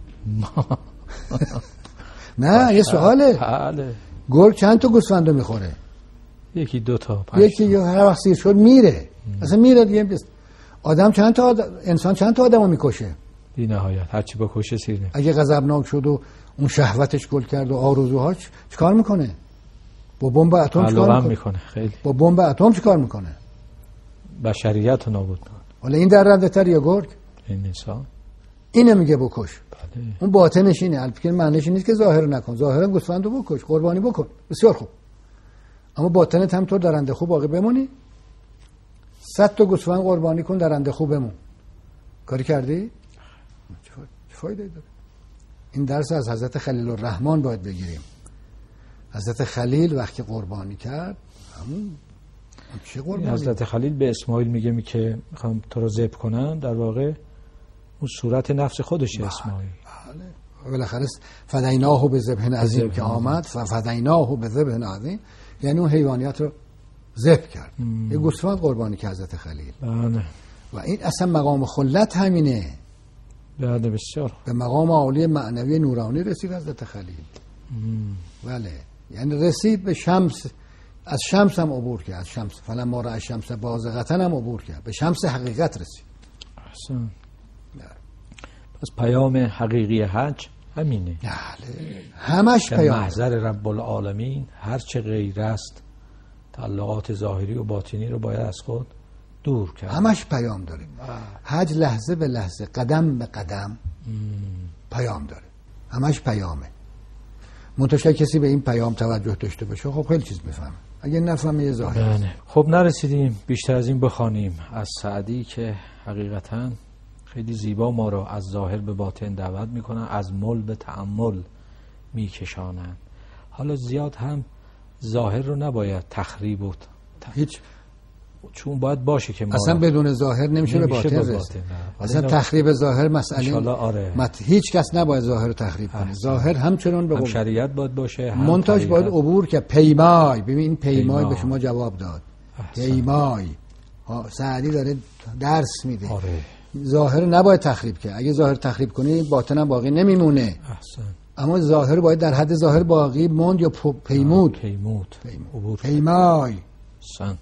نه یه سواله. بله. گرگ چند تا گوسفند رو میخوره؟ یکی دو تا پنج. یکی یا هر وقت سیر شد میره. اصلا میره دیگه. آدم چند تا آدم... انسان چند تا آدمو میکشه؟ بی نهایت. هر چی بکشه سیر نمیشه. اگه غضبناک شد و اون شهوتش گل کرد و آرزوهاش چیکار میکنه؟ با بمب اتم چیکار میکنه؟ میکنه خیلی. با بمب اتم چیکار میکنه؟ بشریت رو نابود میکنه. حالا این درنده تر یا گرگ؟ این انسان. اینو میگه بکش. بله. اون باطنش اینه. البته معنیش نیست که ظاهر نکن. ظاهرا گوسفندو بکش، قربانی بکن. بسیار خوب. اما باطنت هم تو درنده خوب باقی بمونی. صد تا گوسفند قربانی کن درنده خوب بمون. کاری کردی؟ چه فایده داره؟ این درس از حضرت خلیل الرحمن باید بگیریم. حضرت خلیل وقتی قربانی کرد همون چه قربانی؟ حضرت خلیل به اسماعیل میگه می که میخوام تو رو ذبح کنم، در واقع اون صورت نفس خودش اسماعیل. بله. بالاخره فدیناه به ذبح عظیم که آمد، فدیناه به ذبح عظیم یعنی اون حیوانیات رو ذبح کرد. یه گوسفند قربانی که حضرت خلیل. بله. و این اصلا مقام خلت همینه. بله بسیار. به مقام عالی معنوی نورانی رسید حضرت خلیل. بله. یعنی رسید به شمس، از شمس هم عبور کرد، از شمس فلما رأى الشمس بازغة هم عبور کرد، به شمس حقیقت رسید. احسن. پس پیام حقیقی حج همینه. بله. همش پیام. محضر رب العالمین هر چه غیر است تعلقات ظاهری و باطنی رو باید از خود دور کرد. همش پیام داره. حج لحظه به لحظه، قدم به قدم پیام داره. همش پیامه. منتشر کسی به این پیام توجه داشته باشه خب خیلی چیز میفهمه. اگه نفهمه یه ظاهر. خب نرسیدیم بیشتر از این بخوانیم از سعدی که حقیقتاً خیلی زیبا ما رو از ظاهر به باطن دعوت میکنن، از مل به تأمل میکشانن. حالا زیاد هم ظاهر رو نباید تخریب و ت... هیچ، چون باید باشه که ما اصلا بدون ظاهر نمیشه به باطن رسید. اصلا تخریب ظاهر مسئله آره. مت... هیچ کس نباید ظاهر رو تخریب کنه. ظاهر همچنان به هم شریعت باید باشه، هم منتاج باید عبور که پیمای. ببین پیمای, پیمای به شما جواب داد. احسن. پیمای سعدی داره درس میده. آره. ظاهر نباید تخریب کنه. اگه ظاهر تخریب کنی باطن هم باقی نمیمونه. احسن. اما ظاهر باید در حد ظاهر باقی موند یا پیمود. پیمود. عبور. پیمای. سنت.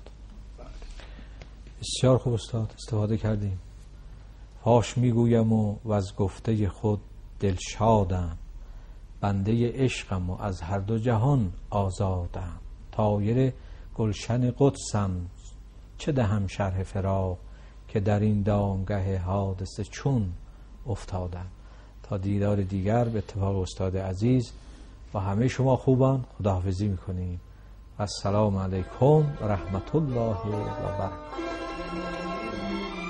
بسیار خوب استاد، استفاده کردیم. فاش میگویم و از گفته خود دلشادم، بنده عشقم و از هر دو جهان آزادم. طایر گلشن قدسم چه دهم شرح فراق، که در این دامگه حادثه چون افتادم. تا دیدار دیگر به اتفاق استاد عزیز با همه شما خوبان خداحافظی میکنیم. السلام علیکم و رحمت الله و برکاته.